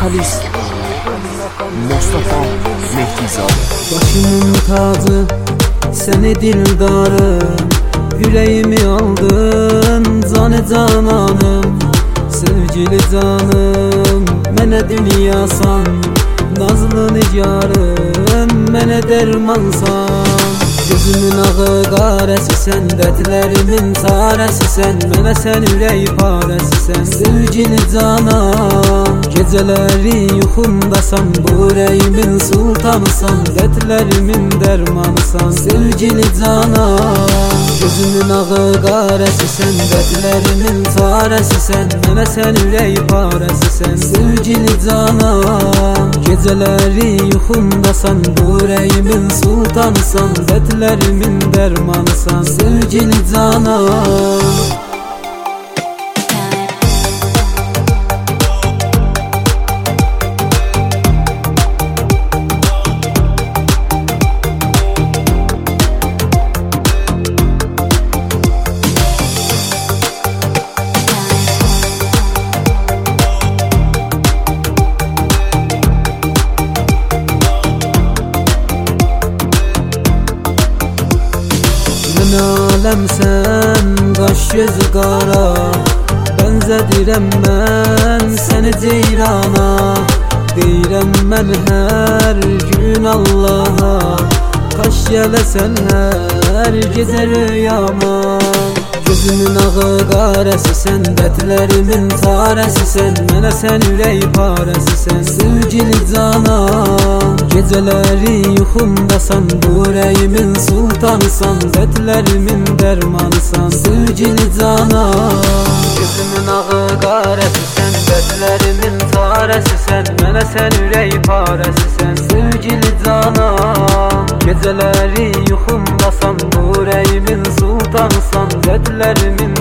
Vokalist Mustafa Mehdizadə. Başımın tacı səni dildarım, yüreğimi aldın canı cananım. Sevgili canım mənə dünyasan, nazlı nigarım mənə dermansan. Gözümün ağı qarəsisən, dərdlərimin çarəsisən, mənə sən ürək parəsisən. Sevgili canan, gecələri yuxumdasan, bu ürəyimin sultanısan, dərdlərimin dərmanısan. Sevgili canan, gözümün ağı qarəsisən, dərdlərimin çarəsisən, mənə sən ürək parəsisən. Sevgili canan, gecələri yuxumdasan, bu ürəyimin sultanısan, dərdlərimin dərmanısan. Sevgili canan. Aləmsən, qaş gözü qara, bənzədirəm mən səni ceyrana. Deyirəm mən hər gün Allaha, qaş gələsən hər gecə rüyama. Gözümün ağı qarəsisən, dərdlərimin çarəsisən, mənə sən ürək parəsisən. Sevgili canan, gecələri yuxumdasan, bu ürəyimin sultanısan, dərdlərimin dərmanısan. Sevgili canan, gözümün ağı qarəsisən, dərdlərimin çarəsisən, mənə sən ürək parəsisən. Sevgili canan, gecələri yuxumdasan, bu ürəyimin sultanısan, dərdlərimin